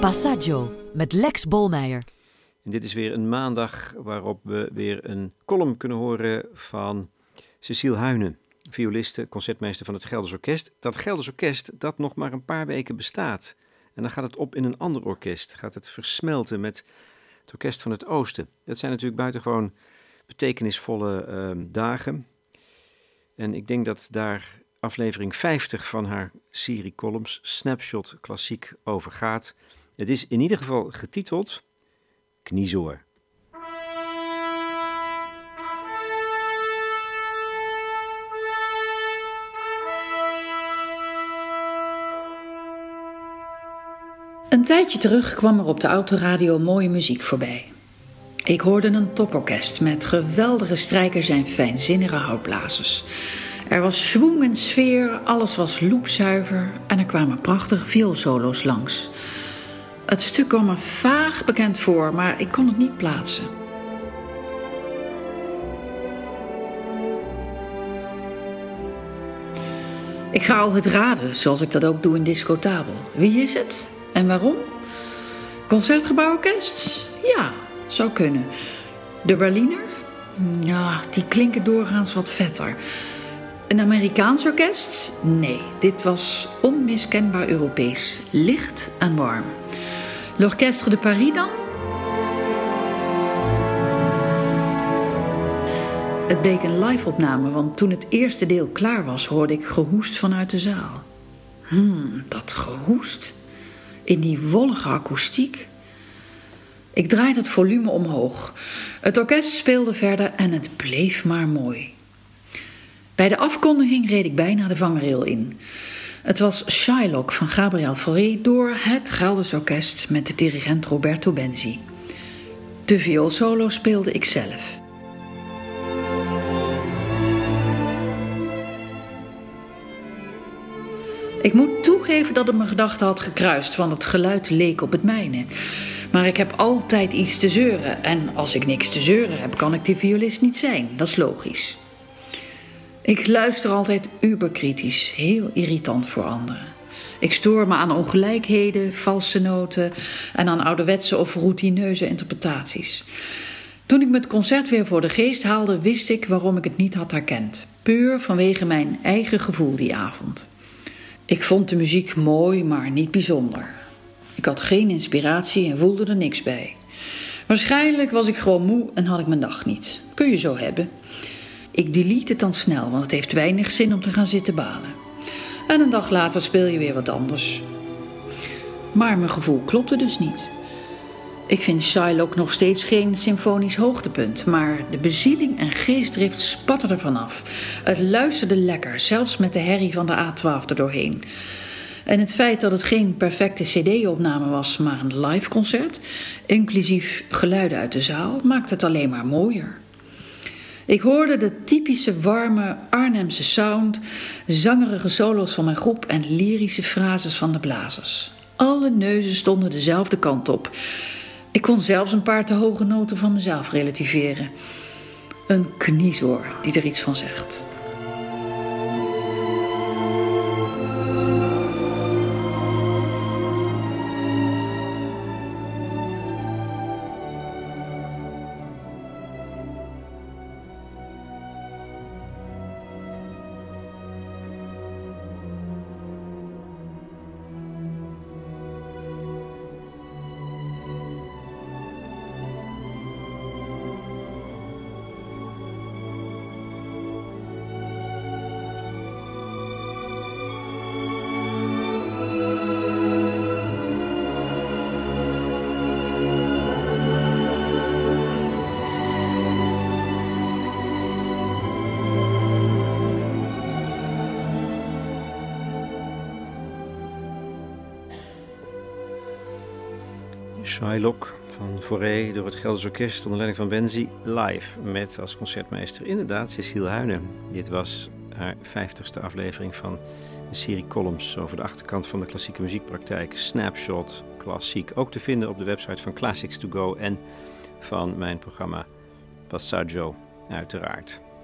Passaggio met Lex Bolmeijer. En dit is weer een maandag waarop we weer een column kunnen horen van Cecile Huyne, violiste, concertmeester van het Gelders Orkest. Dat Gelders Orkest dat nog maar een paar weken bestaat. En dan gaat het op in een ander orkest. Gaat het versmelten met het Orkest van het Oosten. Dat zijn natuurlijk buitengewoon betekenisvolle dagen. En ik denk dat daar aflevering 50 van haar serie columns Snapshot Klassiek over gaat. Het is in ieder geval getiteld Kniezoor. Een tijdje terug kwam er op de autoradio mooie muziek voorbij. Ik hoorde een toporkest met geweldige strijkers en fijnzinnige houtblazers. Er was schwung en sfeer, alles was loepzuiver en er kwamen prachtige vioolsolo's langs. Het stuk kwam me vaag bekend voor, maar ik kon het niet plaatsen. Ik ga altijd raden, zoals ik dat ook doe in Discotabel. Wie is het en waarom? Concertgebouworkest? Ja, zou kunnen. De Berliner? Ja, die klinken doorgaans wat vetter. Een Amerikaans orkest? Nee, dit was onmiskenbaar Europees. Licht en warm. L'Orchestre de Paris dan? Het bleek een live-opname, want toen het eerste deel klaar was, hoorde ik gehoest vanuit de zaal. Dat gehoest? In die wollige akoestiek? Ik draaide het volume omhoog. Het orkest speelde verder en het bleef maar mooi. Bij de afkondiging reed ik bijna de vangrail in. Het was Shylock van Gabriel Fauré door het Gelders Orkest met de dirigent Roberto Benzi. De vioolsolo speelde ik zelf. Ik moet toegeven dat het mijn gedachten had gekruist, want het geluid leek op het mijne. Maar ik heb altijd iets te zeuren en als ik niks te zeuren heb, kan ik die violist niet zijn. Dat is logisch. Ik luister altijd uberkritisch, heel irritant voor anderen. Ik stoor me aan ongelijkheden, valse noten en aan ouderwetse of routineuze interpretaties. Toen ik me het concert weer voor de geest haalde, wist ik waarom ik het niet had herkend. Puur vanwege mijn eigen gevoel die avond. Ik vond de muziek mooi, maar niet bijzonder. Ik had geen inspiratie en voelde er niks bij. Waarschijnlijk was ik gewoon moe en had ik mijn dag niet. Kun je zo hebben. Ik delete het dan snel, want het heeft weinig zin om te gaan zitten balen. En een dag later speel je weer wat anders. Maar mijn gevoel klopte dus niet. Ik vind Shylock nog steeds geen symfonisch hoogtepunt, maar de bezieling en geestdrift spatten ervan af. Het luisterde lekker, zelfs met de herrie van de A12 erdoorheen. En het feit dat het geen perfecte cd-opname was, maar een live concert, inclusief geluiden uit de zaal, maakt het alleen maar mooier. Ik hoorde de typische warme Arnhemse sound, zangerige solo's van mijn groep en lyrische frases van de blazers. Alle neuzen stonden dezelfde kant op. Ik kon zelfs een paar te hoge noten van mezelf relativeren. Een kniezoor die er iets van zegt. Shylock van Fauré door het Gelders Orkest onder leiding van Benzi live met als concertmeester inderdaad Cecile Huyne. Dit was haar 50ste aflevering van een serie columns over de achterkant van de klassieke muziekpraktijk. Snapshot Klassiek, ook te vinden op de website van Classics to Go en van mijn programma Passaggio uiteraard.